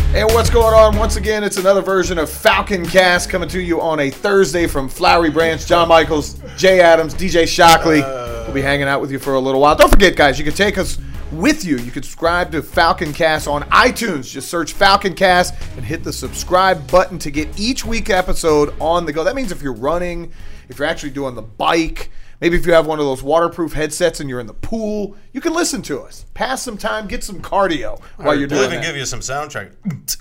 Hey, what's going on? Once again, it's another version of Falcon Cast coming to you on a Thursday from Flowery Branch. John Michaels, Jay Adams, DJ Shockley. We'll be hanging out with you for a little while. Don't forget, guys, you can take us with you. You can subscribe to Falcon Cast on iTunes. Just search Falcon Cast and hit the subscribe button to get each week episode on the go. That means if you're running, if you're actually doing the bike, maybe if you have one of those waterproof headsets and you're in the pool, you can listen to us. Pass some time, get some cardio while you're doing that. We'll even give you some soundtrack.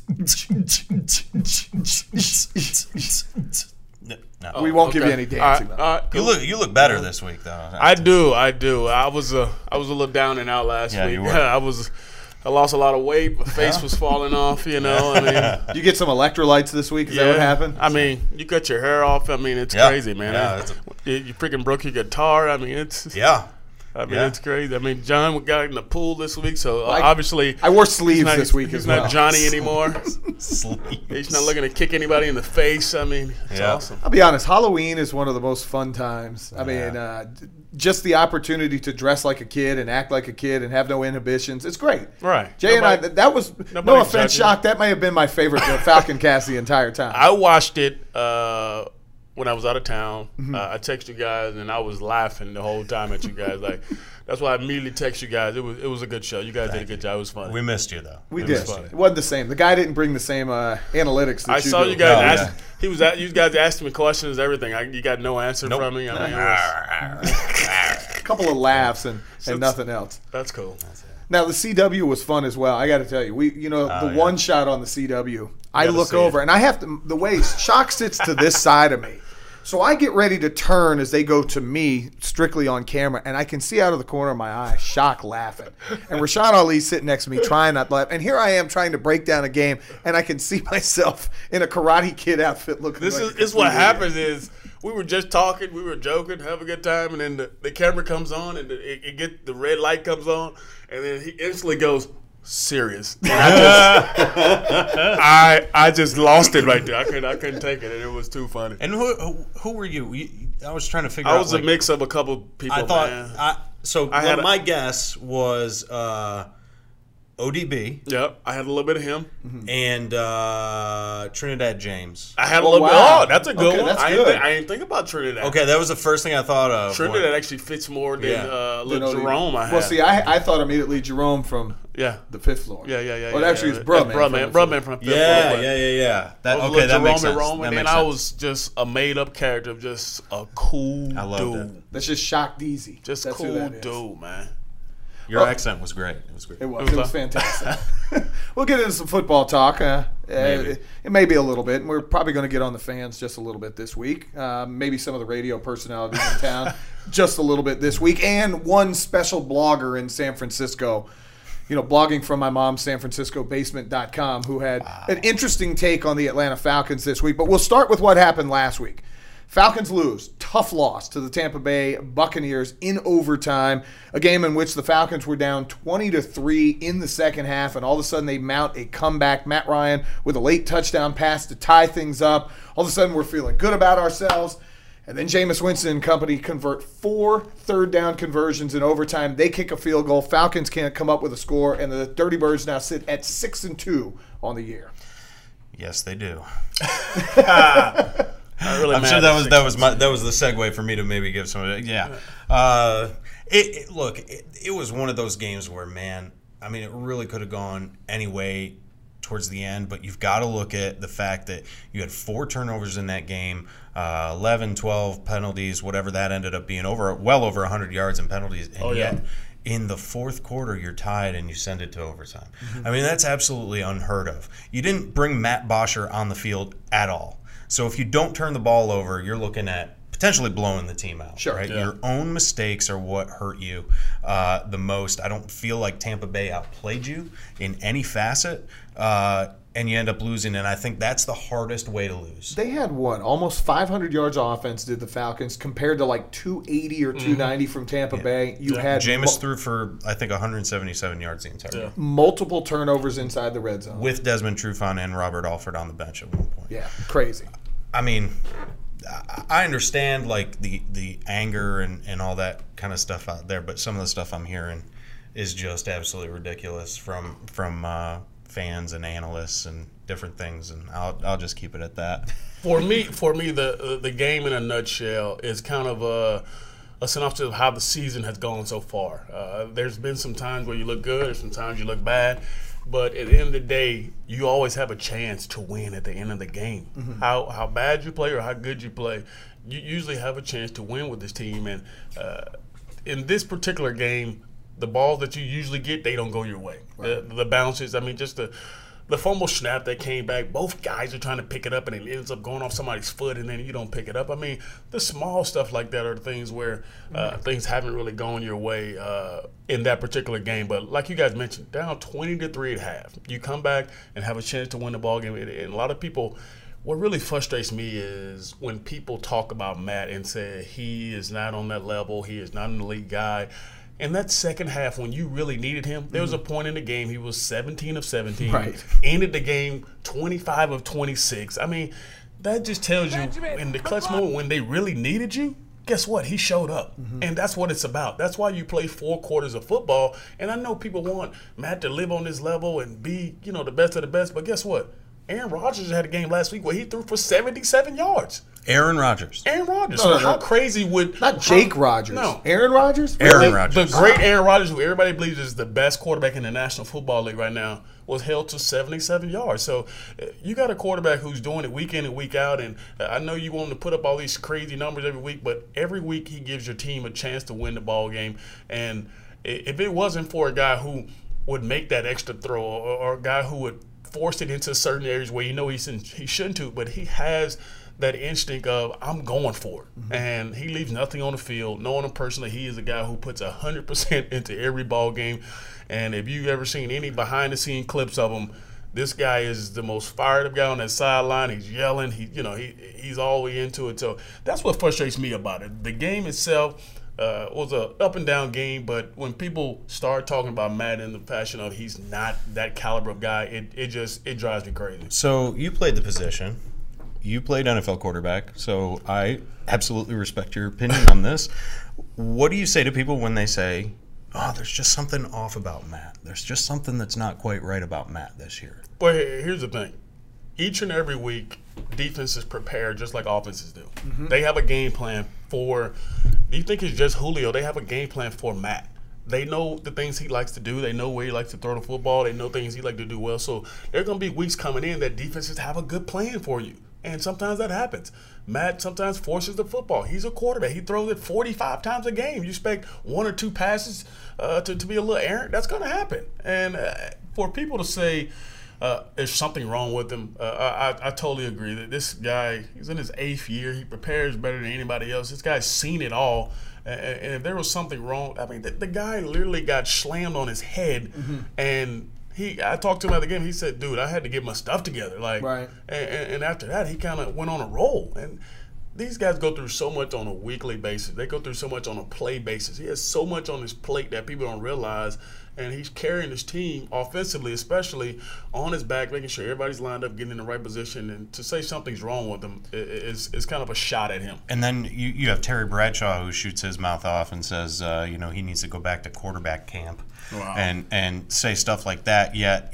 No. We won't give you any dancing. You look better this week, though. I do. I was a little down and out last week. You were. I lost a lot of weight. My face was falling off, I mean. You get some electrolytes this week? Is that what happened? I mean, you cut your hair off. I mean, it's crazy, man. You freaking broke your guitar. I mean, it's... Yeah. It's crazy. I mean, John got in the pool this week, so obviously... I wore sleeves this week as well. He's not Johnny anymore. Sleeves. He's not looking to kick anybody in the face. I mean, it's awesome. I'll be honest, Halloween is one of the most fun times. I mean, just the opportunity to dress like a kid and act like a kid and have no inhibitions. It's great. Right. Jay and I, that was, no offense, Shock, that may have been my favorite Falcon Cast the entire time. I watched it when I was out of town. I texted you guys, and I was laughing the whole time at you guys. Like, that's why I immediately texted you guys. It was a good show. You guys did a good job. It was fun. We missed you, though. We did. It wasn't the same. The guy didn't bring the same analytics that I you saw do. you guys ask. You guys asked me questions, everything. You got no answer from me. I mean, a couple of laughs and nothing else. That's cool. Now the CW was fun as well. I got to tell you, the one shot on the CW. I look over and I have to. The way Shock sits to this side of me. So I get ready to turn as they go to me, strictly on camera, and I can see out of the corner of my eye Shock laughing. And Rashad Ali sitting next to me trying not to laugh. And here I am trying to break down a game, and I can see myself in a Karate Kid outfit looking This like is what happens is we were just talking, we were joking, have a good time, and then the camera comes on, and the red light comes on, and then he instantly goes, serious. I just lost it right there. I couldn't take it, and it was too funny. And who were you? I was trying to figure out. I was a mix of a couple people. I thought my guess was ODB. Yep, I had a little bit of him and Trinidad James. I had a little bit. Oh, that's a good one. That's good. I didn't think about Trinidad. Okay, that was the first thing I thought of. Trinidad actually fits more than little Jerome. Well, see, I thought immediately Jerome from the fifth floor. Yeah. Well, actually, it's Brubman. Brubman from fifth floor. Yeah. That makes sense. And then I was just a made-up character, just a cool dude. That's just Shock Deezy. Just that's cool dude, man. Your accent was great. It was great. It was fantastic. We'll get into some football talk. It may be a little bit, and we're probably going to get on the fans just a little bit this week. Maybe some of the radio personalities in town just a little bit this week. And one special blogger in San Francisco, blogging from my mom's San Francisco basement.com, who had an interesting take on the Atlanta Falcons this week. But we'll start with what happened last week. Falcons lose. Tough loss to the Tampa Bay Buccaneers in overtime. A game in which the Falcons were down 20-3 in the second half, and all of a sudden they mount a comeback. Matt Ryan with a late touchdown pass to tie things up. All of a sudden we're feeling good about ourselves. And then Jameis Winston and company convert 4 third-down conversions in overtime. They kick a field goal. Falcons can't come up with a score, and the Dirty Birds now sit at 6-2 on the year. Yes, they do. I'm sure that was the segue for me to maybe give some. It was one of those games where, man, I mean, it really could have gone any way towards the end, but you've got to look at the fact that you had 4 turnovers in that game, 11, 12 penalties, whatever that ended up being, well over 100 yards in penalties, and yet in the fourth quarter you're tied and you send it to overtime. I mean, that's absolutely unheard of. You didn't bring Matt Bosher on the field at all. So if you don't turn the ball over, you're looking at potentially blowing the team out. Sure. Right? Yeah. Your own mistakes are what hurt you the most. I don't feel like Tampa Bay outplayed you in any facet, and you end up losing. And I think that's the hardest way to lose. They had almost 500 yards of offense did the Falcons compared to like 280 or 290 from Tampa Bay. You had Jameis threw for, I think, 177 yards the entire game. Multiple turnovers inside the red zone. With Desmond Trufant and Robert Alford on the bench at one point. Yeah, crazy. I mean, I understand like the anger and all that kind of stuff out there, but some of the stuff I'm hearing is just absolutely ridiculous from fans and analysts and different things, and I'll just keep it at that. For me, the game in a nutshell is kind of a synopsis of how the season has gone so far. There's been some times where you look good, there's some times you look bad, but at the end of the day, you always have a chance to win at the end of the game. Mm-hmm. How bad you play or how good you play, you usually have a chance to win with this team. And in this particular game, the balls that you usually get, they don't go your way. Right. The bounces, I mean, just the fumble snap that came back, both guys are trying to pick it up, and it ends up going off somebody's foot, and then you don't pick it up. I mean, the small stuff like that are things where things haven't really gone your way in that particular game. But like you guys mentioned, down 20-3 at half, you come back and have a chance to win the ball game. And a lot of people, what really frustrates me is when people talk about Matt and say he is not on that level, he is not an elite guy. In that second half, when you really needed him, there was a point in the game he was 17 of 17, right. Ended the game 25 of 26. I mean, that just tells you in the clutch moment when they really needed you, guess what? He showed up. Mm-hmm. And that's what it's about. That's why you play 4 quarters of football. And I know people want Matt to live on this level and be, the best of the best, but guess what? Aaron Rodgers had a game last week where he threw for 77 yards. Aaron Rodgers. No. How crazy would... Not Jake Rodgers. No. Aaron Rodgers? Aaron Rodgers. The great Aaron Rodgers, who everybody believes is the best quarterback in the National Football League right now, was held to 77 yards. So you got a quarterback who's doing it week in and week out, and I know you want him to put up all these crazy numbers every week, but every week he gives your team a chance to win the ball game. And if it wasn't for a guy who would make that extra throw or a guy who would force it into certain areas where he shouldn't to, but he has that instinct of I'm going for it. Mm-hmm. And he leaves nothing on the field. Knowing him personally, he is a guy who puts 100% into every ball game. And if you've ever seen any behind-the-scene clips of him, this guy is the most fired up guy on that sideline. He's yelling. He's all the way into it. So that's what frustrates me about it. The game itself was a up and down game, but when people start talking about Matt in the fashion of he's not that caliber of guy, it drives me crazy. So you played the position. You played NFL quarterback, so I absolutely respect your opinion on this. What do you say to people when they say, oh, there's just something off about Matt? There's just something that's not quite right about Matt this year. Well, here's the thing. Each and every week, defenses prepare just like offenses do. Mm-hmm. They have a game plan for – do you think it's just Julio? They have a game plan for Matt. They know the things he likes to do. They know where he likes to throw the football. They know things he likes to do well. So there are going to be weeks coming in that defenses have a good plan for you. And sometimes that happens. Matt sometimes forces the football. He's a quarterback. He throws it 45 times a game. You expect 1 or 2 passes to be a little errant. That's going to happen. And for people to say there's something wrong with him, I totally agree that this guy, he's in his 8th year. He prepares better than anybody else. This guy's seen it all. And if there was something wrong, I mean, the guy literally got slammed on his head. Mm-hmm. And I talked to him at the game. He said, dude, I had to get my stuff together. Right. And after that, he kind of went on a roll. And these guys go through so much on a weekly basis. They go through so much on a play basis. He has so much on his plate that people don't realize. And he's carrying his team offensively, especially on his back, making sure everybody's lined up, getting in the right position. And to say something's wrong with him is kind of a shot at him. And then you have Terry Bradshaw who shoots his mouth off and says, he needs to go back to quarterback camp. Wow. And say stuff like that. Yet,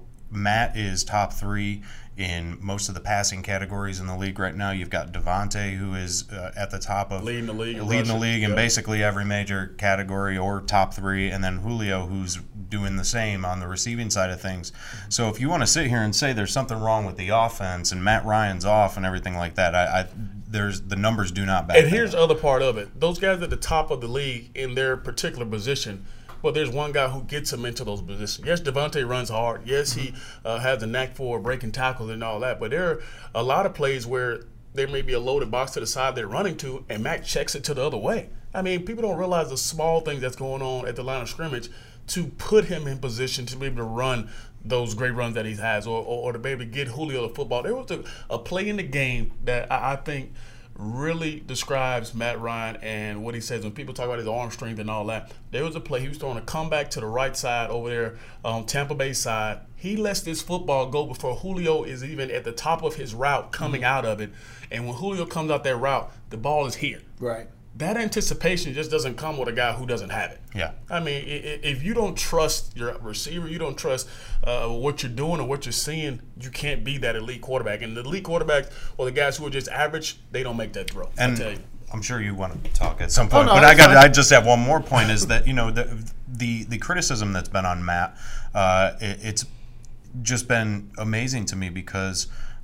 Matt is top 3 in most of the passing categories in the league right now. You've got Devontae, who is at the top of leading the league in basically every major category or top 3, and then Julio, who's doing the same on the receiving side of things. So if you want to sit here and say there's something wrong with the offense and Matt Ryan's off and everything like that, the numbers do not back. And here's the other part of it: those guys at the top of the league in their particular position. Well, there's one guy who gets him into those positions. Yes, Devontae runs hard. Yes, he has a knack for breaking tackles and all that. But there are a lot of plays where there may be a loaded box to the side they're running to, and Matt checks it to the other way. I mean, people don't realize the small things that's going on at the line of scrimmage to put him in position to be able to run those great runs that he has or to be able to get Julio the football. There was a play in the game that I think – really describes Matt Ryan and what he says when people talk about his arm strength and all that. There was a play. He was throwing a comeback to the right side over there on Tampa Bay side. He lets this football go before Julio is even at the top of his route coming out of it. And when Julio comes out that route, the ball is here. Right. that anticipation just doesn't come with a guy who doesn't have it. Yeah. I mean, if you don't trust your receiver, you don't trust what you're doing or what you're seeing, you can't be that elite quarterback. And the elite quarterbacks or the guys who are just average, they don't make that throw. And I tell you. I'm sure you want to talk at some point, no, but that's fine. I just have one more point is that, the criticism that's been on Matt, it's just been amazing to me because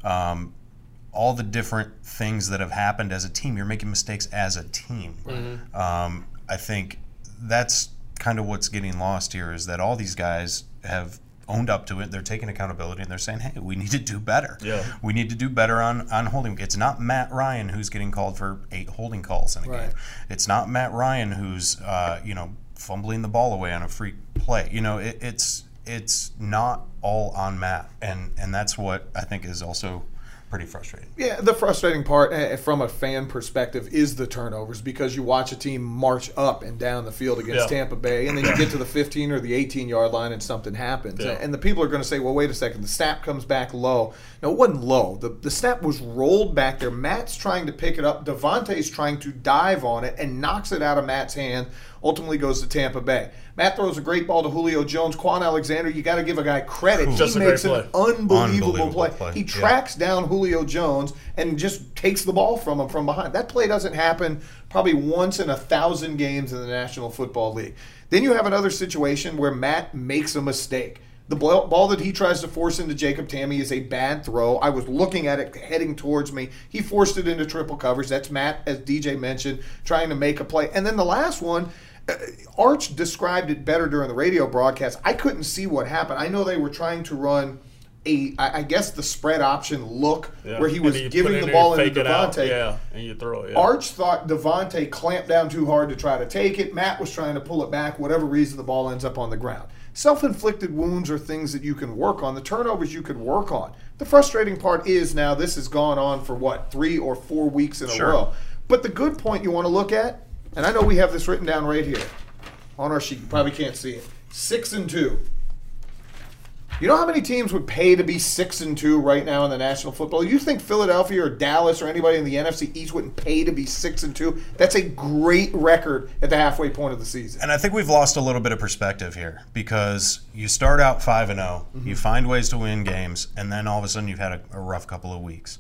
all the different things that have happened as a team, you're making mistakes as a team. Mm-hmm. I think that's kind of what's getting lost here is that all these guys have owned up to it. They're taking accountability and they're saying, hey, we need to do better. Yeah. We need to do better on holding. It's not Matt Ryan who's getting called for 8 holding calls in a game. It's not Matt Ryan who's fumbling the ball away on a free play. It's not all on Matt, and that's what I think is also pretty frustrating. Yeah, the frustrating part from a fan perspective is the turnovers because you watch a team march up and down the field against Tampa Bay, and then you get to the 15 or the 18-yard line and something happens. Yeah. And the people are going to say, well, wait a second, the snap comes back low. No, it wasn't low. The snap was rolled back there. Matt's trying to pick it up. Devontae's trying to dive on it and knocks it out of Matt's hand, ultimately goes to Tampa Bay. Matt throws a great ball to Julio Jones. Quan Alexander, you got to give a guy credit. Just he a makes great an play. unbelievable play. He tracks down Julio Jones and just takes the ball from him from behind. That play doesn't happen probably once in 1,000 games in the National Football League. Then you have another situation where Matt makes a mistake. The ball that he tries to force into Jacob Tamme is a bad throw. I was looking at it heading towards me. He forced it into triple coverage. That's Matt, as DJ mentioned, trying to make a play. And then the last one, Arch described it better during the radio broadcast. I couldn't see what happened. I know they were trying to run I guess the spread option look where he was giving the ball into Devontae. And you throw it. Arch thought Devontae clamped down too hard to try to take it. Matt was trying to pull it back. Whatever reason, the ball ends up on the ground. Self-inflicted wounds are things that you can work on. The turnovers you could work on. The frustrating part is now this has gone on for 3 or 4 weeks in a row. But the good point you want to look at, and I know we have this written down right here on our sheet. You probably can't see it. 6-2. You know how many teams would pay to be 6-2 right now in the National Football League? You think Philadelphia or Dallas or anybody in the NFC East wouldn't pay to be 6-2? That's a great record at the halfway point of the season. And I think we've lost a little bit of perspective here because you start out 5-0, you find ways to win games, and then all of a sudden you've had a rough couple of weeks.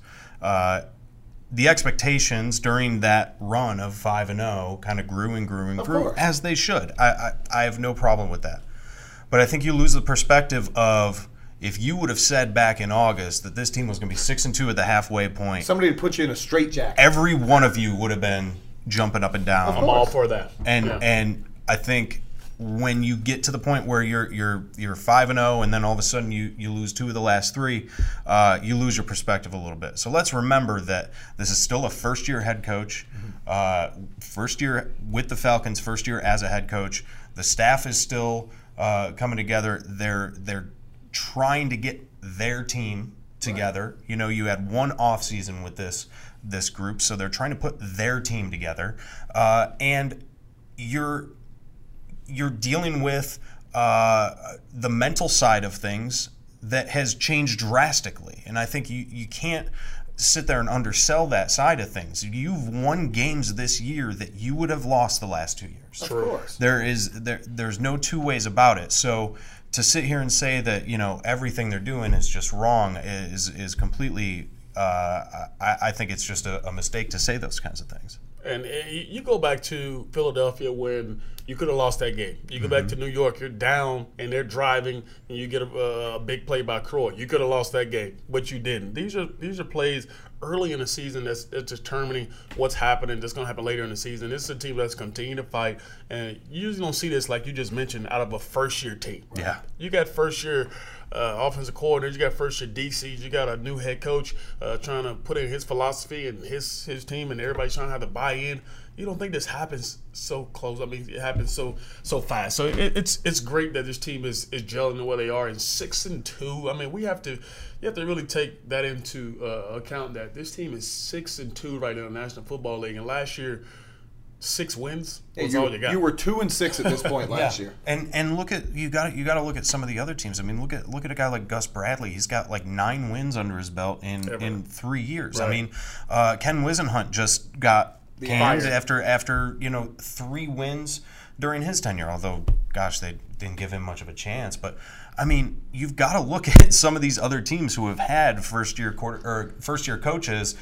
The expectations during that run of 5-0 kind of grew and grew and grew, as they should. I have no problem with that. But I think you lose the perspective of if you would have said back in August that this team was going to be 6-2 at the halfway point. Somebody to put you in a straitjacket. Every one of you would have been jumping up and down. I'm all for that. And I think when you get to the point where you're 5-0 and then all of a sudden you lose 2 of the last 3, you lose your perspective a little bit. So let's remember that this is still a first-year head coach, first year with the Falcons, first year as a head coach. The staff is still coming together. They're trying to get their team together. Right. You had one off season with this group, so they're trying to put their team together. And you're dealing with the mental side of things that has changed drastically. And I think you can't sit there and undersell that side of things. You've won games this year that you would have lost the last 2 years. Of course. There's no two ways about it. So to sit here and say that everything they're doing is just wrong is completely. I think it's just a mistake to say those kinds of things. And you go back to Philadelphia when you could have lost that game. You go back to New York, you're down, and they're driving, and you get a big play by Croy. You could have lost that game, but you didn't. These are plays early in the season that's determining what's happening, that's going to happen later in the season. This is a team that's continuing to fight, and you usually don't see this, like you just mentioned, out of a first-year team. Right? Yeah. You got first-year offensive coordinators, you got first-year DCs, you got a new head coach trying to put in his philosophy and his team, and everybody's trying to have to buy in. You don't think this happens so close. I mean, it happens so fast. So it's great that this team is gelling the way they are. And 6-2. I mean, you have to really take that into account that this team is 6-2 right now in the National Football League. And last year, 6 wins was all you got. You were 2-6 at this point last year. And look at you got to look at some of the other teams. I mean, look at a guy like Gus Bradley. He's got like 9 wins under his belt in 3 years. Right. I mean, Ken Wisenhunt just got canned after 3 wins during his tenure. Although, gosh, they didn't give him much of a chance. But I mean, you've got to look at some of these other teams who have had first year coaches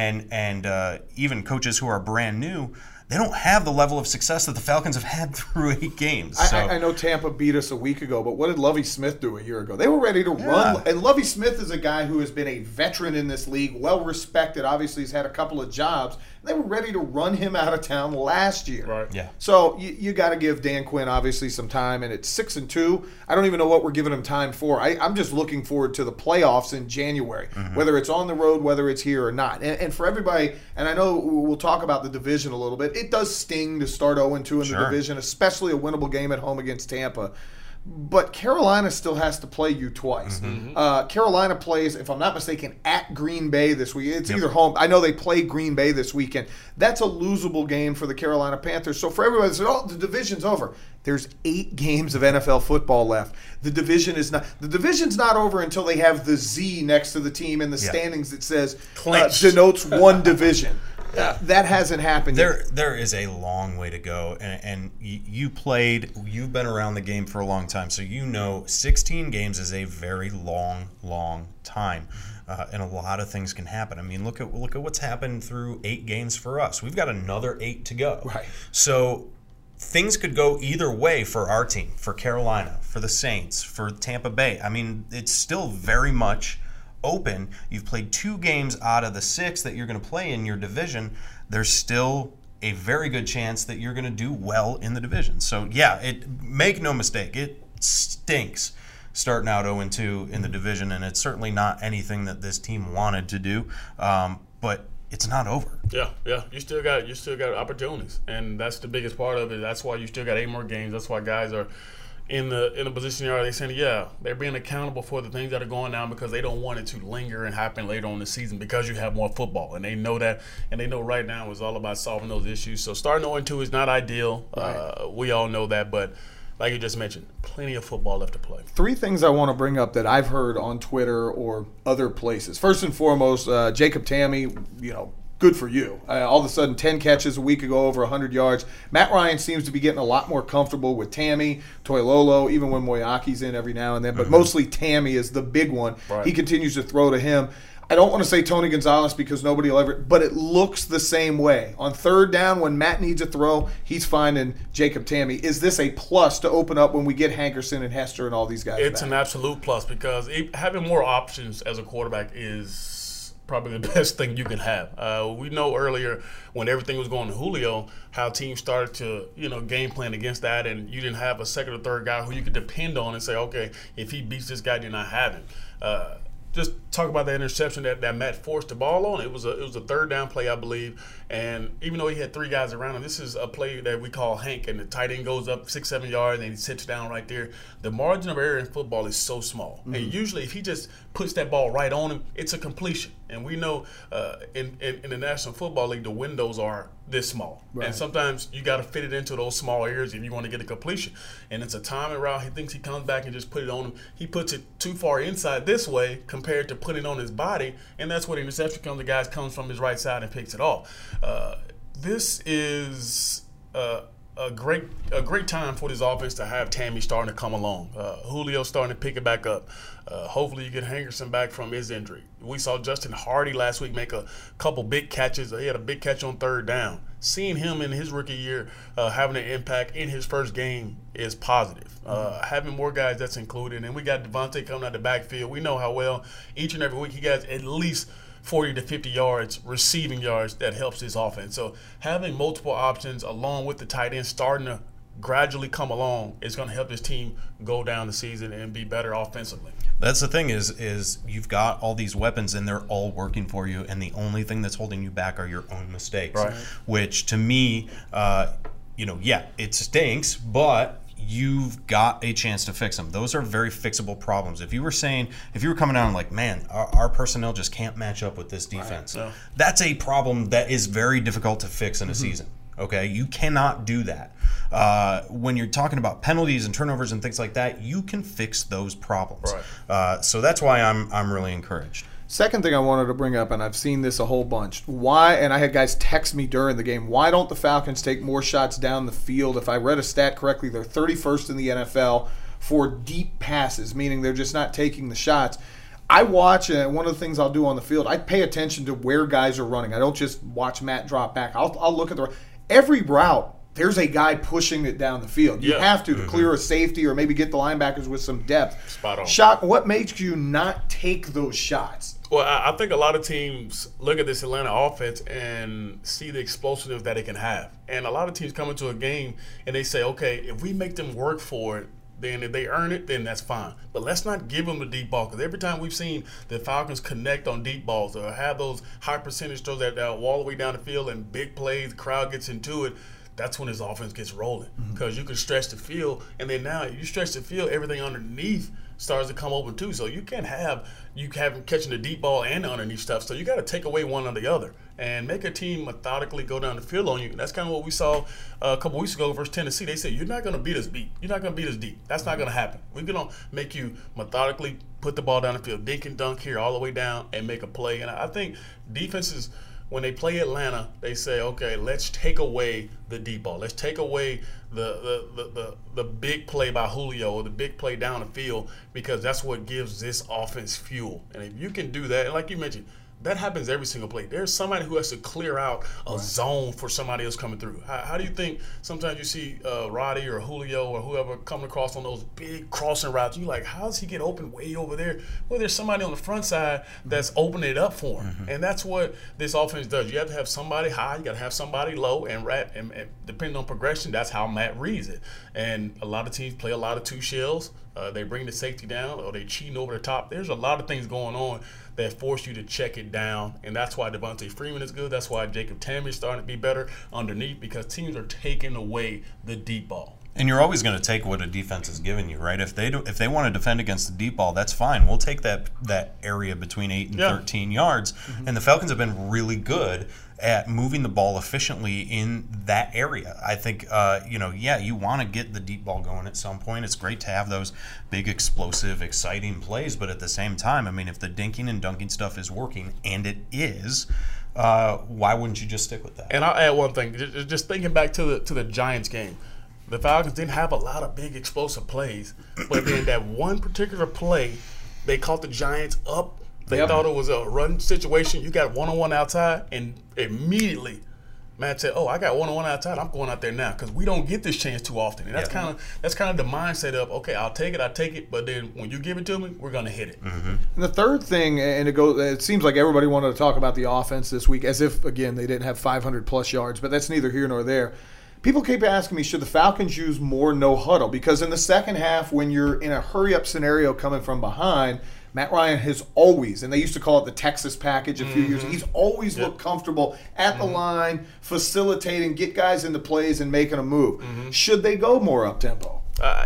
and even coaches who are brand new. They don't have the level of success that the Falcons have had through 8 games. So. I know Tampa beat us a week ago, but what did Lovie Smith do a year ago? They were ready to run. And Lovie Smith is a guy who has been a veteran in this league, well-respected. Obviously, he's had a couple of jobs. They were ready to run him out of town last year. Right. Yeah. So you got to give Dan Quinn, obviously, some time. And it's 6-2. I don't even know what we're giving him time for. I'm just looking forward to the playoffs in January, whether it's on the road, whether it's here or not. And for everybody, and I know we'll talk about the division a little bit, it does sting to start 0-2 in the division, especially a winnable game at home against Tampa. But Carolina still has to play you twice. Carolina plays, if I'm not mistaken, at Green Bay this week. It's either home. I know they play Green Bay this weekend. That's a losable game for the Carolina Panthers. So for everybody that says, "Oh, the division's over," there's 8 games of NFL football left. The division's not over until they have the Z next to the team in the standings that says denotes one division. That hasn't happened yet. There is a long way to go, and you've been around the game for a long time, so 16 games is a very long time, and a lot of things can happen. I mean, look at what's happened through 8 games for us. We've got another 8 to go. Right. So things could go either way for our team, for Carolina, for the Saints, for Tampa Bay. I mean, it's still very much open. You've played 2 games out of the 6 that you're going to play in your division. There's still a very good chance that you're going to do well in the division. So make no mistake, it stinks starting out 0-2 in the division, and it's certainly not anything that this team wanted to do. But it's not over. Yeah. You still got opportunities, and that's the biggest part of it. That's why you still got 8 more games. That's why guys are in the position they are. They're saying, they're being accountable for the things that are going down because they don't want it to linger and happen later on in the season because you have more football, and they know that, and they know right now it's all about solving those issues. So starting 0-2 is not ideal. Right. We all know that, but like you just mentioned, plenty of football left to play. 3 things I want to bring up that I've heard on Twitter or other places. First and foremost, Jacob Tamme, good for you. All of a sudden, 10 catches a week ago, over 100 yards. Matt Ryan seems to be getting a lot more comfortable with Tamme, Toilolo, even when Moyaki's in every now and then. But mostly Tamme is the big one. Right. He continues to throw to him. I don't want to say Tony Gonzalez because nobody will ever, but it looks the same way. On 3rd down, when Matt needs a throw, he's finding Jacob Tamme. Is this a plus to open up when we get Hankerson and Hester and all these guys It's back? An absolute plus because having more options as a quarterback is probably the best thing you can have. We know earlier when everything was going to Julio, how teams started to, game plan against that, and you didn't have a second or third guy who you could depend on and say, okay, if he beats this guy, you're not having. Just talk about that interception that Matt forced the ball on. It was a 3rd down play, I believe. And even though he had 3 guys around him, this is a play that we call Hank, and the tight end goes up 6-7 yards and he sits down right there. The margin of error in football is so small. And usually if he just puts that ball right on him, it's a completion. And we know in the National Football League, the windows are this small. Right. And sometimes you got to fit it into those small areas if you want to get a completion. And it's a timing route. He thinks he comes back and just put it on him. He puts it too far inside this way compared to putting it on his body. And that's where the interception comes. The guy comes from his right side and picks it off. This is a great time for this offense to have Tamme starting to come along. Julio starting to pick it back up. Hopefully you get Hankerson back from his injury. We saw Justin Hardy last week make a couple big catches. He had a big catch on 3rd down. Seeing him in his rookie year having an impact in his first game is positive. Having more guys that's included. And we got Devontae coming out the backfield. We know how well each and every week he gets at least 40 to 50 yards, receiving yards, that helps this offense. So having multiple options along with the tight end starting to gradually come along is going to help this team go down the season and be better offensively. That's the thing is you've got all these weapons and they're all working for you, and the only thing that's holding you back are your own mistakes. Right. Which to me, it stinks, but you've got a chance to fix them. Those are very fixable problems. If you were coming out and like, man, our personnel just can't match up with this defense, right. That's a problem that is very difficult to fix in a season. Okay, you cannot do that. When you're talking about penalties and turnovers and things like that, you can fix those problems. Right. So that's why I'm really encouraged. Second thing I wanted to bring up, and I've seen this a whole bunch. Why, and I had guys text me during the game, why don't the Falcons take more shots down the field? If I read a stat correctly, they're 31st in the NFL for deep passes, meaning they're just not taking the shots. I watch, and one of the things I'll do on the field, I pay attention to where guys are running. I don't just watch Matt drop back. I'll look at every route. There's a guy pushing it down the field. You have to clear a safety or maybe get the linebackers with some depth. Spot on. Shot. What makes you not take those shots? Well, I think a lot of teams look at this Atlanta offense and see the explosiveness that it can have. And a lot of teams come into a game and they say, okay, if we make them work for it, then if they earn it, then that's fine. But let's not give them the deep ball, because every time we've seen the Falcons connect on deep balls or have those high percentage throws that all the way down the field and big plays, the crowd gets into it, that's when his offense gets rolling, because you can stretch the field, and then now you stretch the field, everything underneath starts to come open too. So you can't have catching the deep ball and the underneath stuff. So you got to take away one or the other and make a team methodically go down the field on you. And that's kind of what we saw a couple weeks ago versus Tennessee. They said, you're not going to beat us deep. You're not going to beat us deep. That's not going to happen. We're going to make you methodically put the ball down the field, dink and dunk here all the way down and make a play. And I think defenses, when they play Atlanta, they say, okay, let's take away the deep ball. Let's take away the big play by Julio or the big play down the field, because that's what gives this offense fuel. And if you can do that, and like you mentioned, that happens every single play. There's somebody who has to clear out a zone for somebody else coming through. How do you think sometimes you see Roddy or Julio or whoever coming across on those big crossing routes? You're like, how does he get open way over there? Well, there's somebody on the front side that's opening it up for him. And that's what this offense does. You have to have somebody high, you got to have somebody low, and depending on progression, that's how Matt reads it. And a lot of teams play a lot of two shells. They bring the safety down, or they cheating over the top. There's a lot of things going on that force you to check it down, and that's why Devontae Freeman is good. That's why Jacob Tammany is starting to be better underneath, because teams are taking away the deep ball. And you're always going to take what a defense is giving you, right? If they want to defend against the deep ball, that's fine. We'll take that area between 8 and 13 yards. And the Falcons have been really good at moving the ball efficiently in that area. I think, you want to get the deep ball going at some point. It's great to have those big, explosive, exciting plays, but at the same time, I mean, if the dinking and dunking stuff is working, and it is, why wouldn't you just stick with that? And I'll add one thing. Just thinking back to the Giants game, the Falcons didn't have a lot of big, explosive plays, but then that one particular play, they caught the Giants up. They thought it was a run situation. You got one-on-one outside, and immediately Matt said, "Oh, I got one-on-one outside. I'm going out there now," because we don't get this chance too often. And that's kind of the mindset of, okay, I'll take it, but then when you give it to me, we're going to hit it. And the third thing, and it seems like everybody wanted to talk about the offense this week, as if, again, they didn't have 500-plus yards, but that's neither here nor there. People keep asking me, should the Falcons use more no huddle? Because in the second half, when you're in a hurry-up scenario coming from behind, Matt Ryan has always, and they used to call it the Texas package a few years ago, he's always looked comfortable at the line, facilitating, get guys into plays and making a move. Should they go more up-tempo?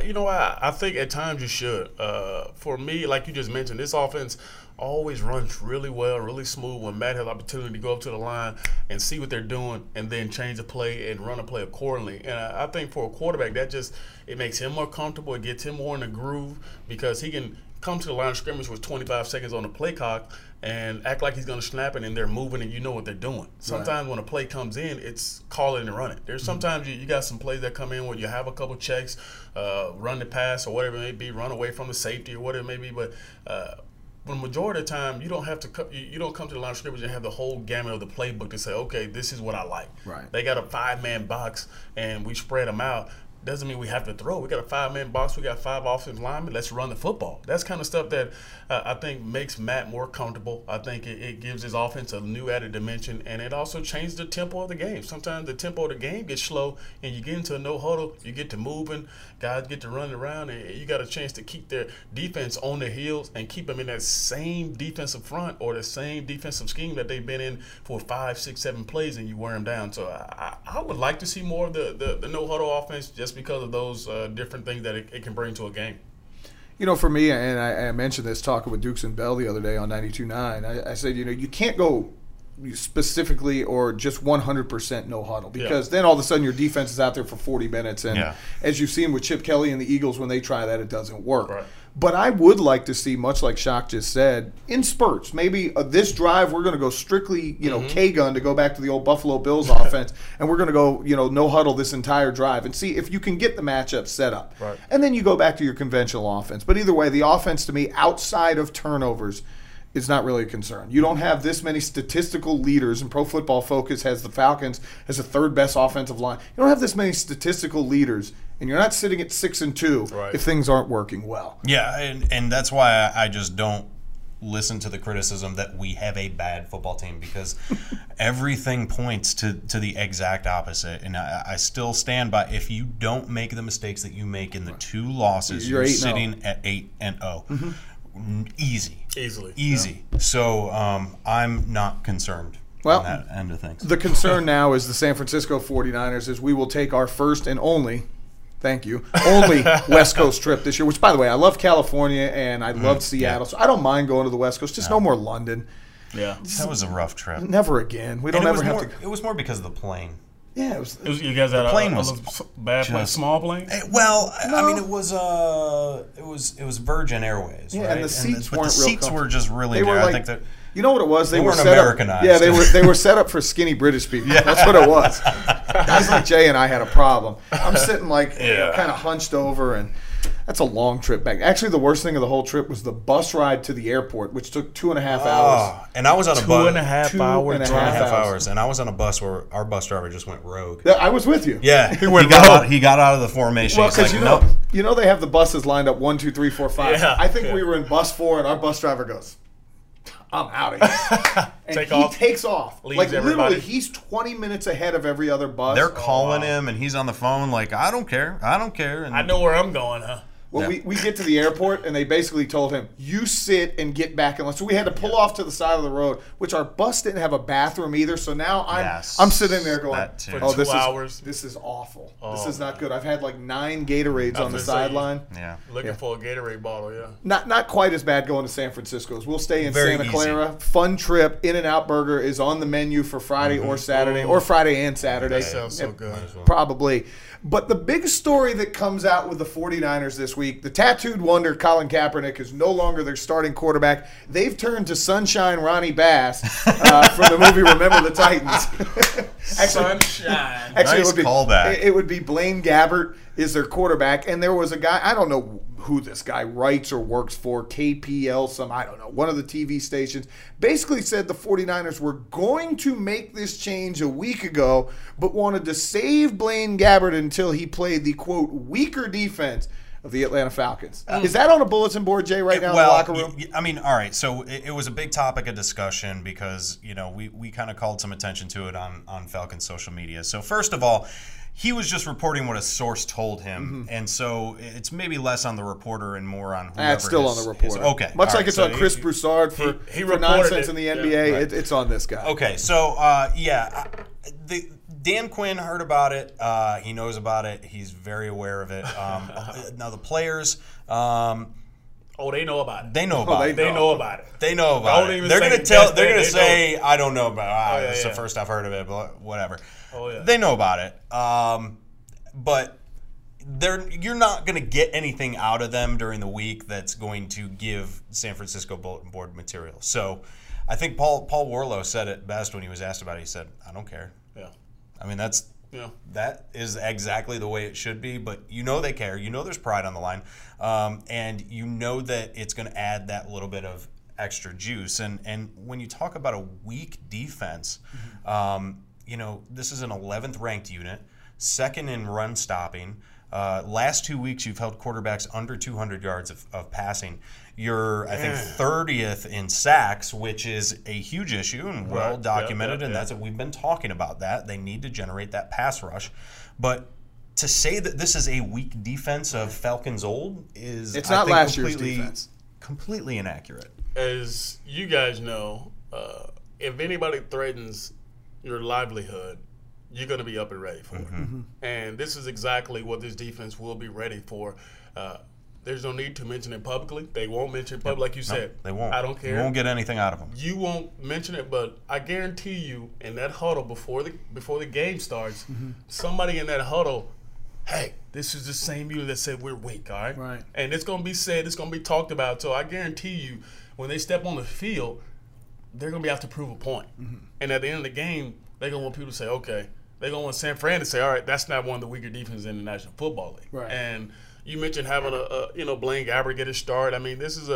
I think at times you should. For me, like you just mentioned, this offense always runs really well, really smooth when Matt has the opportunity to go up to the line and see what they're doing and then change the play and run a play accordingly. And I think for a quarterback, it makes him more comfortable. It gets him more in the groove, because he can come to the line of scrimmage with 25 seconds on the play clock and act like he's going to snap it, and they're moving and you know what they're doing. Sometimes when a play comes in, it's call it and run it. There's sometimes you got some plays that come in where you have a couple checks, run the pass or whatever it may be, run away from the safety or whatever it may be, but the majority of the time, you don't come to the line of scrimmage and have the whole gamut of the playbook to say, okay, this is what I like. Right. They got a 5-man box and we spread them out. Doesn't mean we have to throw. We got a 5-man box. We got 5 offensive linemen. Let's run the football. That's kind of stuff that I think makes Matt more comfortable. I think it gives his offense a new added dimension, and it also changes the tempo of the game. Sometimes the tempo of the game gets slow, and you get into a no huddle. You get to moving. Guys get to running around, and you got a chance to keep their defense on their heels and keep them in that same defensive front or the same defensive scheme that they've been in for 5, 6, 7 plays, and you wear them down. So I would like to see more of the no huddle offense, just because of those different things that it can bring to a game. For me, and I mentioned this talking with Dukes and Bell the other day on 92.9, I said, you can't go specifically or just 100% no huddle, because then all of a sudden your defense is out there for 40 minutes. And as you've seen with Chip Kelly and the Eagles, when they try that, it doesn't work. Right. But I would like to see, much like Shock just said, in spurts. Maybe this drive we're going to go strictly, K-gun to go back to the old Buffalo Bills offense, and we're going to go, no huddle this entire drive and see if you can get the matchup set up. Right. And then you go back to your conventional offense. But either way, the offense to me, outside of turnovers, is not really a concern. You don't have this many statistical leaders, and Pro Football Focus has the Falcons as the third best offensive line. You don't have this many statistical leaders, and you're not sitting at 6-2 if things aren't working well. Yeah, and that's why I just don't listen to the criticism that we have a bad football team, because everything points to the exact opposite. And I still stand by, if you don't make the mistakes that you make in the two losses, you're sitting at 8-0. Mm-hmm. Easily. Yeah. So I'm not concerned on that end of things. The concern now is the San Francisco 49ers is we will take our first and only West Coast trip this year, which, by the way, I love California and I love Seattle, so I don't mind going to the West Coast. Just no more London. Yeah. That was a rough trip. Never again. We don't ever have to. It was more because of the plane. Yeah, it was you guys had a bad plane, small plane. Well, no. I mean, it was Virgin Airways. Yeah, right? and the seats weren't the seats real were just really they good. were I like, think that you know what it was? They were weren't set Americanized. Up, yeah, they were set up for skinny British people. Yeah. That's what it was. Guys like Jay and I had a problem. I'm sitting kind of hunched over, and that's a long trip back. Actually, the worst thing of the whole trip was the bus ride to the airport, which took 2.5 hours. And I was on a bus. 2.5 hours. 2.5 hours. And I was on a bus where our bus driver just went rogue. I was with you. Yeah. He got out of the formation. Well, because they have the buses lined up 1, 2, 3, 4, 5. Yeah. I think we were in bus 4, and our bus driver goes, I'm out of here. And takes off. Leaves everybody. Literally, he's 20 minutes ahead of every other bus. They're calling him, and he's on the phone like, I don't care. And I know where I'm going, huh? Well, we get to the airport, and they basically told him, you sit and get back in line. So we had to pull off to the side of the road, which our bus didn't have a bathroom either. So now I'm sitting there going, for 2 hours. This is awful. This is not good. I've had 9 Gatorades on the sideline. Yeah. Looking for a Gatorade bottle, yeah. Not quite as bad going to San Francisco. We'll stay in Very Santa Clara. Fun trip. In-N-Out Burger is on the menu for Friday or Saturday, or Friday and Saturday. That sounds so good. Probably. But the big story that comes out with the 49ers this week, the tattooed wonder Colin Kaepernick is no longer their starting quarterback. They've turned to Sunshine Ronnie Bass from the movie Remember the Titans. Sunshine. Actually, nice callback. It would be Blaine Gabbert is their quarterback, and there was a guy, I don't know who this guy writes or works for, KPL, I don't know, one of the TV stations, basically said the 49ers were going to make this change a week ago, but wanted to save Blaine Gabbert until he played the, quote, weaker defense of the Atlanta Falcons. Is that on a bulletin board, Jay, right now in the locker room? I mean, all right, so it was a big topic of discussion because, we kind of called some attention to it on Falcons social media. So first of all, he was just reporting what a source told him, and so it's maybe less on the reporter and more on whoever. It's still on the reporter. Okay. Much like it's on Chris Broussard for nonsense in the NBA, right. it's on this guy. Okay, so, Dan Quinn heard about it. He knows about it. He's very aware of it. Now the players... they know about it. They know about it. They know about it. They know about it. They're going to tell. They're going to say, "I don't know about it." It's the first I've heard of it, but whatever. They know about it. But you're not going to get anything out of them during the week that's going to give San Francisco bulletin board material. So, I think Paul Warlow said it best when he was asked about it. He said, "I don't care." Yeah. I mean, that is exactly the way it should be, but they care. There's pride on the line, and that it's going to add that little bit of extra juice. And when you talk about a weak defense, this is an 11th ranked unit, second in run stopping. Last 2 weeks, you've held quarterbacks under 200 yards of passing. You're, I think, 30th in sacks, which is a huge issue and well documented, and that's what we've been talking about. That they need to generate that pass rush, but to say that this is a weak defense of Falcons old is not last year's defense. Completely inaccurate. As you guys know, if anybody threatens your livelihood, you're going to be up and ready for it. And this is exactly what this defense will be ready for. There's no need to mention it publicly. They won't mention it publicly, like you said. They won't. I don't care. You won't get anything out of them. You won't mention it, but I guarantee you, in that huddle before the game starts, somebody in that huddle hey, this is the same you that said we're weak, all right? Right. And it's going to be said, it's going to be talked about. So I guarantee you, when they step on the field, they're going to have to prove a point. Mm-hmm. And at the end of the game, they're going to want people to say, okay, they're going to want San Fran to say, all right, that's not one of the weaker defenses in the National Football League. Right. And you mentioned having Blaine Gabbert get a start. I mean, this is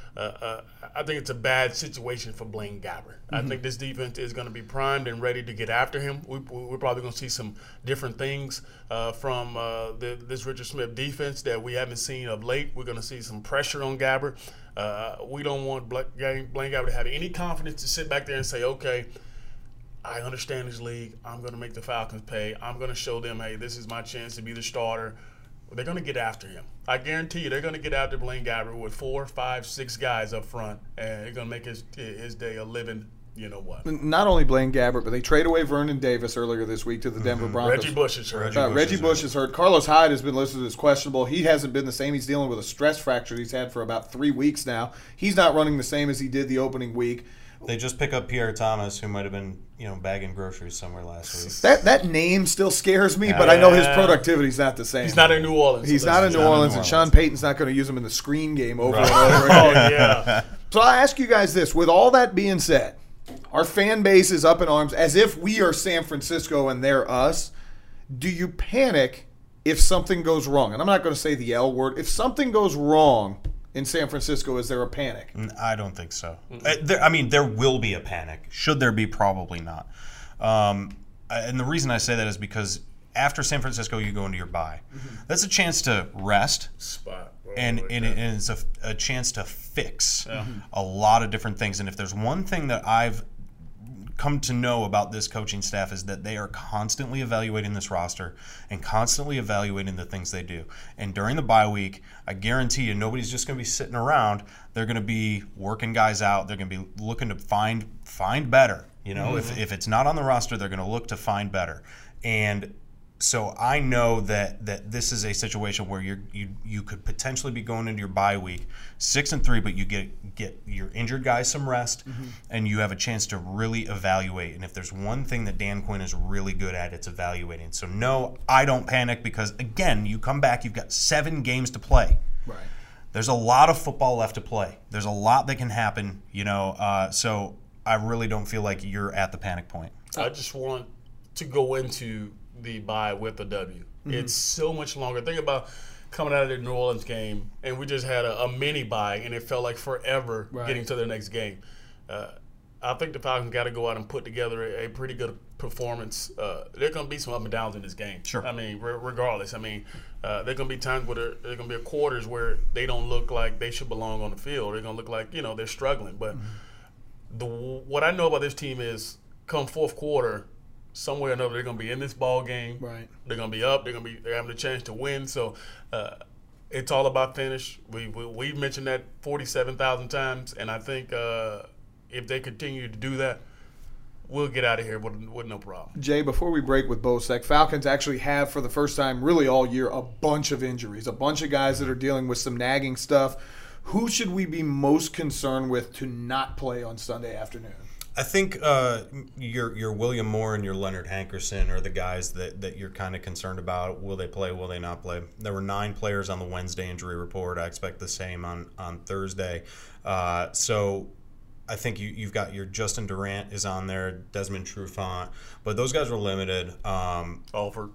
I think it's a bad situation for Blaine Gabbert. Mm-hmm. I think this defense is going to be primed and ready to get after him. We're probably going to see some different things from this Richard Smith defense that we haven't seen of late. We're going to see some pressure on Gabbert. We don't want Blaine Gabbert to have any confidence to sit back there and say, okay, I understand this league. I'm going to make the Falcons pay. I'm going to show them, hey, this is my chance to be the starter. They're going to get after him. I guarantee you they're going to get after Blaine Gabbert with 4, 5, 6 guys up front, and they're going to make his day a living, you know what. Not only Blaine Gabbert, but they trade away Vernon Davis earlier this week to the Denver Broncos. Reggie Bush is hurt. Reggie Bush is hurt. Carlos Hyde has been listed as questionable. He hasn't been the same. He's dealing with a stress fracture he's had for about 3 weeks now. He's not running the same as he did the opening week. They just pick up Pierre Thomas, who might have been, bagging groceries somewhere last week. That name still scares me, but I know his productivity's not the same. He's not in New Orleans. He's not in New Orleans, and Sean Payton's not going to use him in the screen game over and over again. Yeah. So I'll ask you guys this. With all that being said, our fan base is up in arms as if we are San Francisco and they're us. Do you panic if something goes wrong? And I'm not going to say the L word. If something goes wrong in San Francisco, is there a panic? I don't think so. There will be a panic. Should there be? Probably not. And the reason I say that is because after San Francisco, you go into your bye. Mm-hmm. That's a chance to rest. And it's a chance to fix a lot of different things. And if there's one thing that I've come to know about this coaching staff is that they are constantly evaluating this roster and constantly evaluating the things they do. And during the bye week, I guarantee you nobody's just going to be sitting around. They're going to be working guys out. They're going to be looking to find better. If it's not on the roster, they're going to look to find better. And so I know that this is a situation where you could potentially be going into your bye week 6-3, but you get your injured guys some rest, and you have a chance to really evaluate. And if there's one thing that Dan Quinn is really good at, it's evaluating. So no, I don't panic because again, you come back, you've got 7 games to play. Right. There's a lot of football left to play. There's a lot that can happen. So I really don't feel like you're at the panic point. I just want to go into the bye with a W. Mm-hmm. It's so much longer. Think about coming out of the New Orleans game, and we just had a mini bye, and it felt like forever getting to their next game. I think the Falcons got to go out and put together a pretty good performance. There are going to be some up and downs in this game. Sure. I mean, regardless. I mean, there are going to be times where there are going to be quarters where they don't look like they should belong on the field. They're going to look like, they're struggling. But what I know about this team is come fourth quarter, somewhere or another, they're going to be in this ball game. Right. They're going to be up. They're having a chance to win. So it's all about finish. We've mentioned that 47,000 times, and I think if they continue to do that, we'll get out of here with no problem. Jay, before we break with Bosek, Falcons actually have, for the first time really all year, a bunch of injuries, a bunch of guys that are dealing with some nagging stuff. Who should we be most concerned with to not play on Sunday afternoon? I think your William Moore and your Leonard Hankerson are the guys that you're kind of concerned about. Will they play? Will they not play? There were 9 players on the Wednesday injury report. I expect the same on Thursday. So I think you've got your Justin Durant is on there, Desmond Trufant, but those guys were limited. Alford.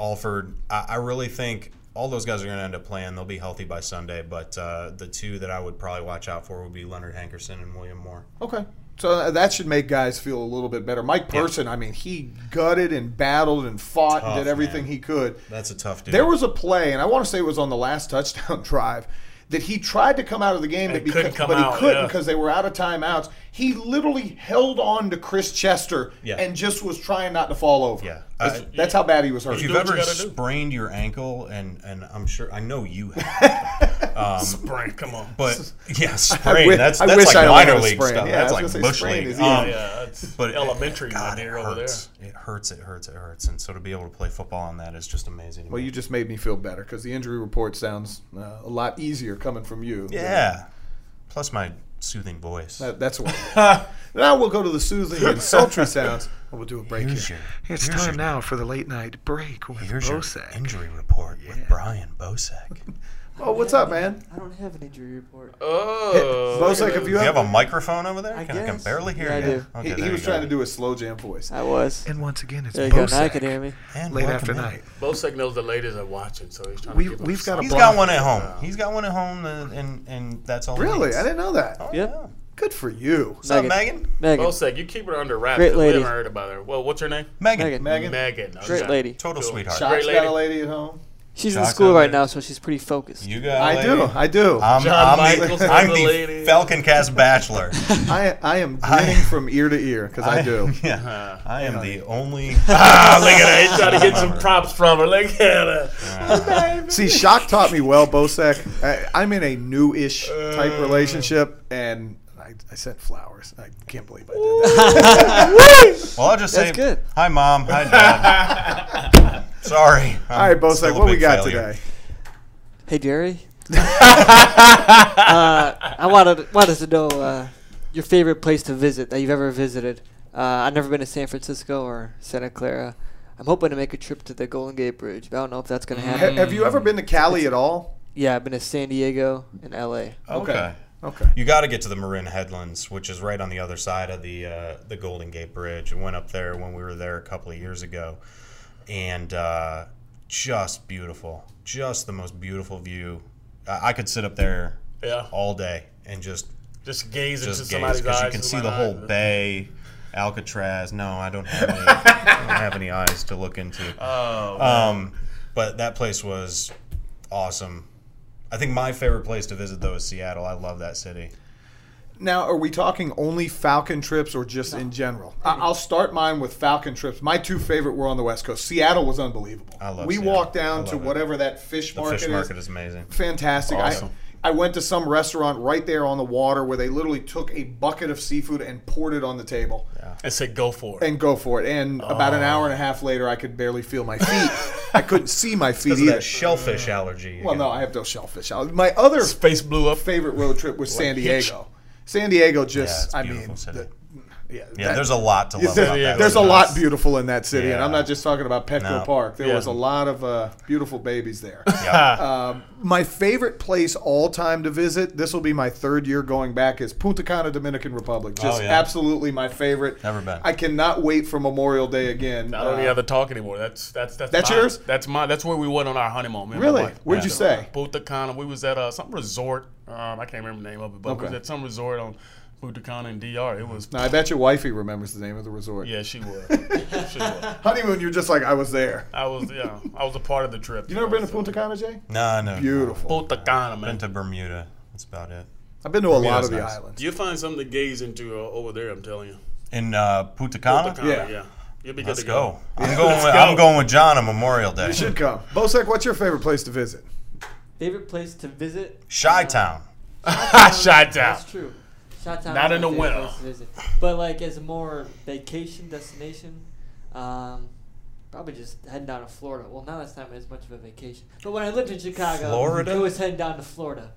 I really think all those guys are going to end up playing. They'll be healthy by Sunday, but the 2 that I would probably watch out for would be Leonard Hankerson and William Moore. Okay. So that should make guys feel a little bit better. Mike Person, I mean, he gutted and battled and fought and did everything he could. That's a tough dude. There was a play, and I want to say it was on the last touchdown drive, that he tried to come out of the game, but he couldn't because they were out of timeouts. He literally held on to Chris Chester and just was trying not to fall over. Yeah. That's how bad he was hurt. If you've ever sprained your ankle, and I know you have. Sprain, come on. But, sprain. That's like minor league stuff. That's like bush league. It's elementary over there. It hurts. And so to be able to play football on that is just amazing. Well, you just made me feel better because the injury report sounds a lot easier coming from you. Yeah. Plus my soothing voice. That's what. Now we'll go to the soothing and sultry sounds We'll do a break Here's here. your- It's here's time your- now for the late night break with Here's your Bosek. injury report with Brian Bosek. Oh, what's up, man? I don't have an injury report. Oh, Bosek, have Do you you have ever... a microphone over there? I I can guess. barely hear Yeah, I you. do. Okay, He there was you trying go. to do a slow jam voice. I was. And once again, it's There you go. Now I Bosek. can hear me. And Late welcome after in. night. Bosek knows the ladies are watching, so he's trying to give We've got a He's block. got one at home. He's got one at home, and that's all. he Really? needs. I didn't know that. Oh, Yep. yeah. Good for you. What's up, Megan. Megan? Megan. Bosek, you keep her under wraps. Great 'cause we lady. haven't heard about her. Well, what's her name? Megan. Megan? Megan. Great Okay. lady. Total Cool. sweetheart. Shots Great got lady. a lady at home. She's in Shots school out right there. now, so she's pretty focused. You got a I lady? do. I do. I'm John the, Michaels I'm was the the lady. Falcon Cast Bachelor. I am grinning from ear to ear because I do. Yeah. I am the only. Ah, look at that. He's trying to get some props from her. Look at her. See, Shock taught me well, Bosek. I'm in a new-ish type relationship, and I sent flowers. I can't believe I did that. Well, I'll just say, That's good. hi, Mom. Hi, Dad. Sorry. All right, Bosek, what we got today? Hey, Jerry. I wanted to know your favorite place to visit that you've ever visited. I've never been to San Francisco or Santa Clara. I'm hoping to make a trip to the Golden Gate Bridge, but I don't know if that's going to happen. Have you ever been to Cali at all? Yeah, I've been to San Diego and L.A. Okay. Okay. You got to get to the Marin Headlands, which is right on the other side of the Golden Gate Bridge. We went up there when we were there a couple of years ago, and just beautiful, just the most beautiful view. I could sit up there Yeah. all day and just Gaze into gaze somebody's because eyes. you can see the somebody's whole eyes. bay, Alcatraz. No, I don't have any. I don't have any eyes to look into. Oh, But that place was awesome. I think my favorite place to visit though is Seattle. I love that city. Now, are we talking only Falcon trips or just in general? I'll start mine with Falcon trips. My two favorite were on the West Coast. Seattle was unbelievable. I love We Seattle. walked I down to love it. whatever that fish The market fish is. market is amazing. Fantastic. Awesome. I went to some restaurant right there on the water where they literally took a bucket of seafood and poured it on the table and said, "Go for it." and go for it. And about an hour and a half later, I could barely feel my feet. I couldn't see my feet Because of either. that shellfish allergy. Well, no, I have no shellfish. My other Face blew up. favorite road trip was San Hitch. Diego. San Diego Yeah, just, it's a I beautiful mean, city. yeah, Yeah, there's a lot to love There- about that. there's a place. lot beautiful in that city, and I'm Yeah. not just talking about Petco No. Park. There Yeah. was a lot of beautiful babies there. Yeah. My favorite place all time to visit, this will be my third year going back, is Punta Cana, Dominican Republic. Just Oh, yeah. absolutely my favorite. Never been. I cannot wait for Memorial Day again. I don't even have to talk anymore. That's That's mine. yours? That's mine. That's where we went on our honeymoon. me and my Really? wife. Where'd you stay? Punta Cana. We was at some resort. I can't remember the name of it, but we was Okay. at some resort on Punta Cana in DR. It was. Now, I bet your wifey remembers the name of the resort. Yeah, she was. She was. Honeymoon, you're just like, I was there. I was a part of the trip. You never been to Punta Cana, Jay? No. Beautiful. Punta Cana, Been man. to Bermuda. That's about it. I've been to a lot Bermuda's of the nice. islands. You'll find something to gaze into over there. I'm telling you. In Punta Cana? Punta Cana, Yeah. yeah. You'll be good Let's to go. go. I'm going with John on Memorial Day. You should come. Bosek, what's your favorite place to visit? Favorite place to visit? Chi-Town. Chi-Town. That's true. Chi-Town Not is in my the favorite winter. place to visit. But like as a more vacation destination, probably just heading down to Florida. Well, now that's not as much of a vacation. But when I lived in Chicago, Florida? it was heading down to Florida.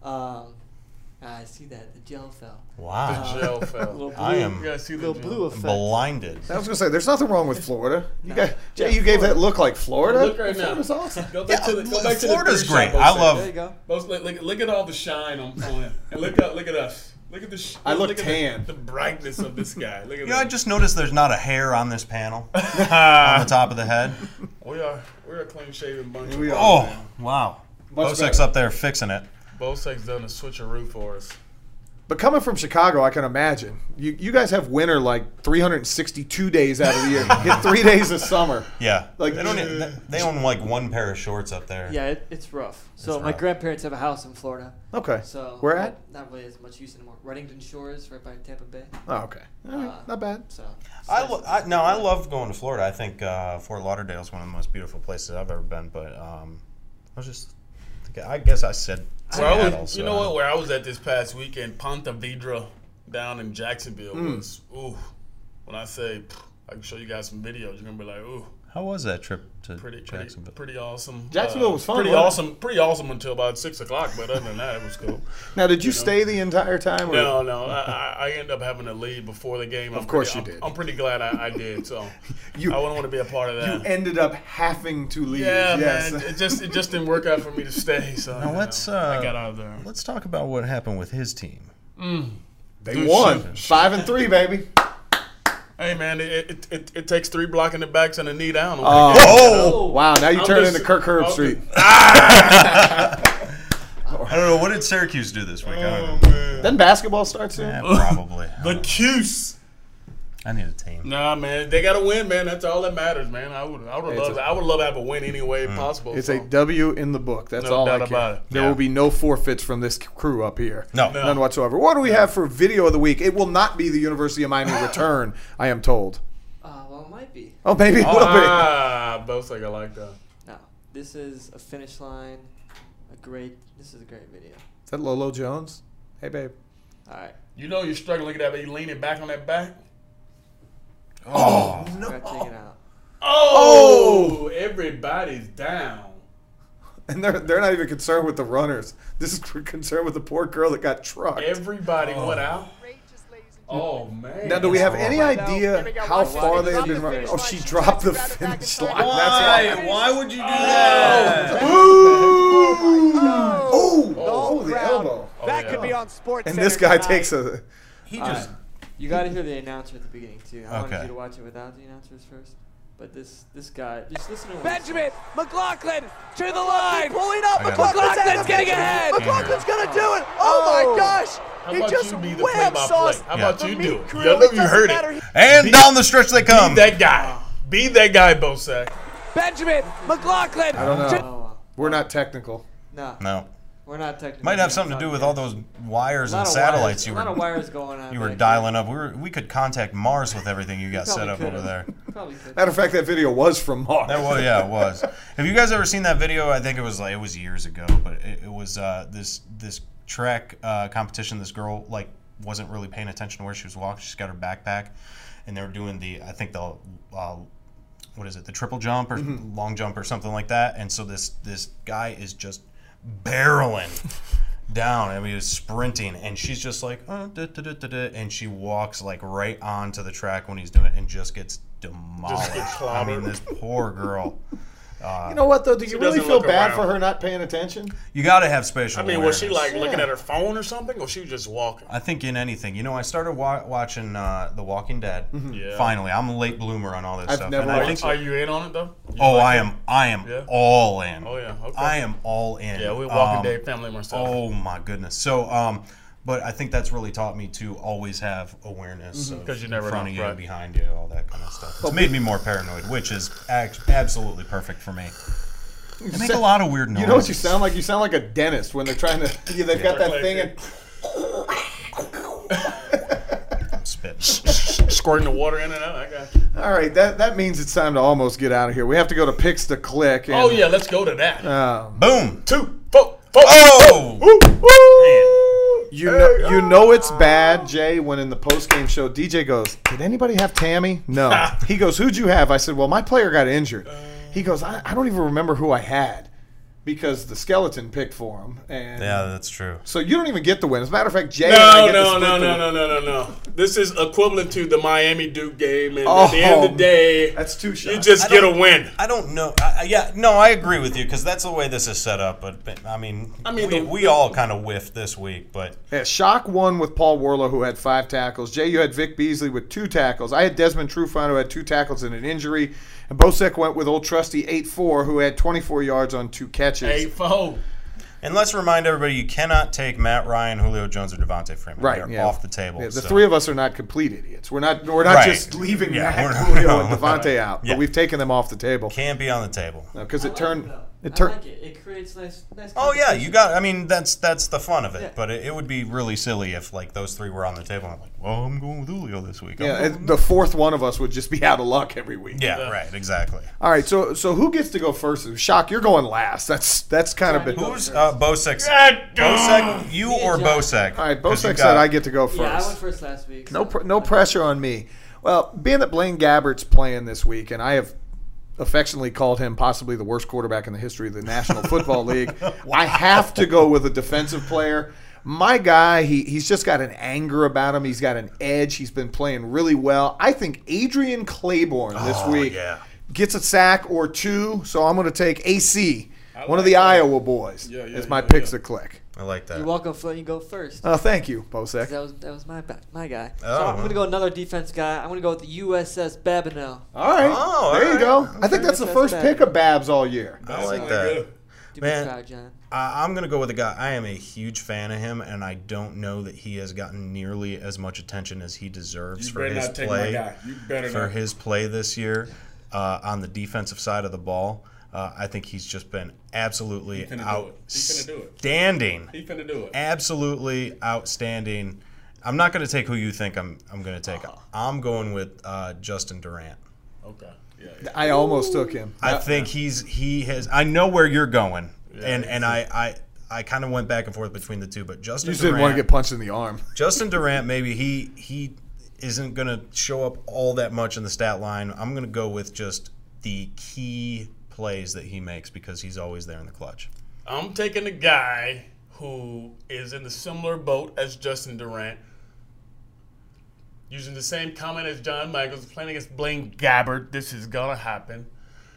I see that the gel fell. Wow. Gel fell. Little blue, I am You gotta see the little gel. blue effect. blinded. I was gonna say, there's nothing wrong with Florida. No. Jay, you gave that look like Florida. Look right now. Florida's awesome. Go back to the. Go back to Florida's the great. Shop, I Bosek. love- There you go. Look at all the shine on him, and look at us. Look at the. I look at tan. The brightness of this guy. Look at You know, I that. just noticed there's not a hair on this panel on the top of the head. We're a clean shaven bunch. We are. Oh, wow. Much Bosek's better. up there fixing it. Bosek's done a switcheroo for us. But coming from Chicago, I can imagine you guys have winter like 362 days out of the year. Get 3 days of summer. Yeah. Like- They own like one pair of shorts up there. Yeah, it's rough. So It's my rough. grandparents have a house in Florida. Okay. So Where at? Not really as much use anymore. Reddington Shores, right by Tampa Bay. Oh, okay. All right. Not bad. So I love going to Florida. I think Fort Lauderdale is one of the most beautiful places I've ever been. But I guess I said Seattle. You know what? Where I was at this past weekend, Ponte Vedra down in Jacksonville was ooh. When I say I can show you guys some videos, you're gonna be like, ooh. How was that trip to Pretty Jacksonville? pretty awesome. Jacksonville was fun, Pretty wasn't awesome. Pretty awesome until about 6 o'clock. But other than that, it was cool. Now, did you stay the entire time? Or? No. I ended up having to leave before the game. Of course you did. I'm pretty glad I did. So You- I wouldn't want to be a part of that. You ended up having to leave. Yeah, yes. man. It just didn't work out for me to stay. So Now let's I got out of there. let's talk about what happened with his team. They Good won. shit. 5-3, baby. Hey man, it takes 3 blocking the backs and a knee down. Oh! Wow, now you I'm turn just- into Kirk Herbstreit. I don't know. What did Syracuse do this week? I don't know. man. Then basketball starts soon. Yeah, probably. The Cuse. I need a team. Nah, man, they gotta win, man. That's all that matters, man. I would love to have a win any way possible. It's so. a W in the book. That's No all I doubt care. about it. There Yeah. will be no forfeits from this crew up here. No. None whatsoever. What do we have for video of the week? It will not be the University of Miami return, I am told. Well, it might be. Oh, maybe it will be. Both I like that. No, this is a finish line. This is a great video. Is that Lolo Jones? Hey, babe. All right. You know you're struggling. Look at that. You leaning back on that back. Oh. Gotta take it out. Oh, everybody's down. And they're not even concerned with the runners. This is concerned with the poor girl that got trucked. Everybody went out. Oh man. Now, do we have any Right now, idea here we go. how Watch far it. they had been Finish running? line. Oh, she She dropped the takes it back finish and line. starts. That's why. Why would you do that? Oh, the crowd. elbow. That yeah. could be on Sports And Center this guy tonight. takes a. He just. You gotta hear the announcer at the beginning too. I wanted Okay. you to watch it without the announcers first. But this guy, just listen to what Benjamin McLaughlin to the line. Pulling up. I got it. McLaughlin's getting ahead. McLaughlin's going to do it. Oh, my gosh. How He about just you be the wham play-by-play? sauce. How about the you meat do it? crew. I know you doesn't heard matter. it. And down the stretch they come. Be that guy. Be that guy, Bosack. Benjamin McLaughlin. I don't know. Oh, wow. We're not technical. No, No. we're not technical. Might have something to do with all those wires A and lot of satellites wires, a lot of wires going on. you were back dialing up. We could contact Mars with everything you got set Probably up over could've. there. there. Probably could. Matter of fact, that video was from Mars. It was. Have you guys ever seen that video? I think it was years ago, but it was this track competition. This girl wasn't really paying attention to where she was walking. She's got her backpack, and they were doing the what is it? The triple jump or long jump or something like that. And so this guy is just barreling down. I mean, he was sprinting, and she's just like, and she walks right onto the track when he's doing it, and just gets demolished. I mean, this poor girl. You know what, though? Do you really doesn't feel look bad around. for her not paying attention? You got to have spatial I mean, was she awareness. looking at her phone or something, or she was just walking? I think in anything. I started watching The Walking Dead. Yeah. Finally, I'm a late bloomer on all this I've stuff. never and I watched think, Are you in on it though? You oh, like I it? am Yeah. all in. Oh yeah. Okay. I am all in. Yeah, we're Walking Dead family myself. Oh my goodness. So, but I think that's really taught me to always have awareness of 'Cause you never in front know, of you, right. behind you, all that kind of stuff. It's made me more paranoid, which is absolutely perfect for me. They make a lot of weird noises. You know what you sound like? You sound like a dentist when they're trying to. They've got that thing and. Spit. Squirting the water in and out. I got you. All right, that means it's time to almost get out of here. We have to go to Picks to Click. And, Oh yeah, let's go to that. Boom. 2, 4, 4. Oh. You know it's bad, Jay, when in the post-game show, DJ goes, did anybody have Tammy? No. He goes, who'd you have? I said, well, my player got injured. He goes, I don't even remember who I had because the skeleton picked for him. And Yeah, that's true. so you don't even get the win. As a matter of fact, Jay and I No, get to no, split no, the no, win. no, no, no, no. This is equivalent to the Miami Duke game, and at the end of the day, That's 2 shots. you just get a win. I don't know. I agree with you because that's the way this is set up. But I mean, we all kind of whiffed this week. But Yeah, Shock won with Paul Warlow, who had 5 tackles. Jay, you had Vic Beasley with 2 tackles. I had Desmond Trufant, who had 2 tackles and an injury. And Bosek went with old trusty 8-4, who had 24 yards on 2 catches. 8-4. and let's remind everybody, you cannot take Matt Ryan, Julio Jones, or Devontae Freeman. Right, They're yeah. off the table. Yeah, the so. 3 of us are not complete idiots. We're not Right. just leaving Yeah, Matt, we're not- Julio, and no. Devontae out. Yeah. But we've taken them off the table Can't be on the table. because I it like turned. though. It I turned. like it. It creates nice. Oh yeah, competition. you got. I mean, that's the fun of it. Yeah. But it would be really silly if those 3 were on the table. I'm like, well, I'm going with Julio this week. I'm Yeah, going and the 4th one of us would just be out of luck every week. Yeah, right, exactly. All right, so who gets to go first? Shock, you're going last. That's kind of been. Sorry, Who's Go Bosek? God, Bosek, you Me and or John. Bosek? All right, 'Cause you Bosek got- said I get to go first. Yeah, I went first last week. No, so- no pressure on me. Well, being that Blaine Gabbert's playing this week, and I have affectionately called him possibly the worst quarterback in the history of the National Football League. I have to go with a defensive player. My guy, he's just got an anger about him. He's got an edge. He's been playing really well. I think Adrian Claiborne this week gets a sack or two, so I'm going to take AC, one of the Iowa boys, as my picks to click. I like that. You're welcome, Flint. You go first. Oh, thank you, Bosek. That was my guy. Oh, So I'm going to go another defense guy. I'm going to go with the USS Babineau. All right. There you go. I think that's the first pick of Babs all year. I like that. Do me proud, John. I'm going to go with a guy. I am a huge fan of him, and I don't know that he has gotten nearly as much attention as he deserves for his play this year on the defensive side of the ball. I think he's just been absolutely outstanding. He's finna do it. Absolutely outstanding. I'm not going to take who you think I'm going to take. I'm going with Justin Durant. Okay. I almost took him. I think he has. I know where you're going, and I kind of went back and forth between the two, but Justin you Durant. didn't want to get punched in the arm. Justin Durant, maybe he isn't going to show up all that much in the stat line. I'm going to go with just the key plays that he makes because he's always there in the clutch. I'm taking a guy who is in the similar boat as Justin Durant, using the same comment as John Michaels, playing against Blaine Gabbert. This is going to happen.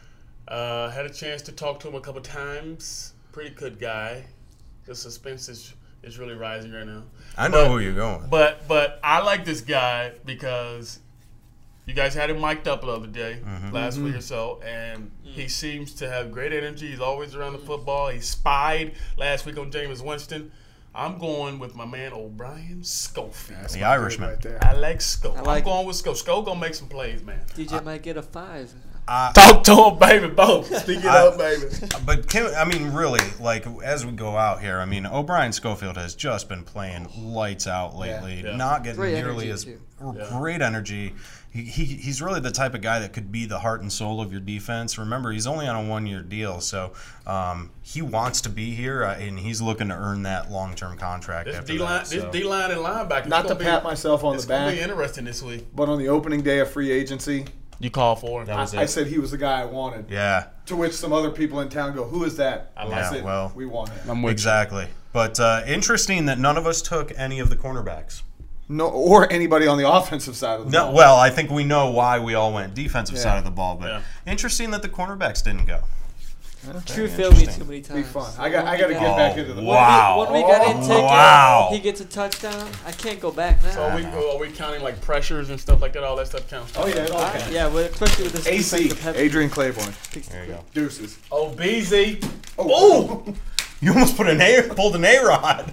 Had a chance to talk to him a couple times. Pretty good guy. The suspense is really rising right now. I know who you're going with. But I like this guy because you guys had him mic'd up the other day, last week or so, and he seems to have great energy. He's always around the football. He spied last week on Jameis Winston. I'm going with my man O'Brien Schofield. The Irishman. Right there. I like Sco. I'm going with Sco. Sco gonna make some plays, man. DJ might get a 5. Talk to him, baby. Both. Speak it up, baby. But really, like as we go out here, I mean, O'Brien Schofield has just been playing lights out lately. Yeah. Not getting Great nearly energy, as too. great energy. He's really the type of guy that could be the heart and soul of your defense. Remember, he's only on a 1-year deal, so he wants to be here, and he's looking to earn that long-term contract. This after D-line, that, so. this D-line and linebacker. Not to pat myself on the It's gonna back, be interesting this week. but on the opening day of free agency, You call for him. That was I it. said he was the guy I wanted. Yeah, To which some other people in town go, "Who is that?" like said, well, we want him. I'm with exactly. But interesting that none of us took any of the cornerbacks. No, or anybody on the offensive side of the No, ball. well, I think we know why we all went defensive Yeah. side of the ball, but interesting that the cornerbacks didn't go. True failed me too many times. Be fun. I got to get back into the wow. One week I didn't take Wow. it. He gets a touchdown. I can't go back now. So are we counting like pressures and stuff like that? All that stuff counts. Oh yeah, it all All right, counts. yeah, well, especially with this AC, defensive heavy. Adrian Claiborne, There you go. deuces. Oh, BZ. Oh, You almost pulled an A-Rod.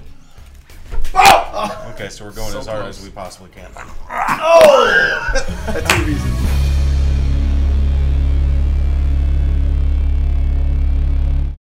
oh! Okay, so we're going So as hard close. as we possibly can. That's too easy.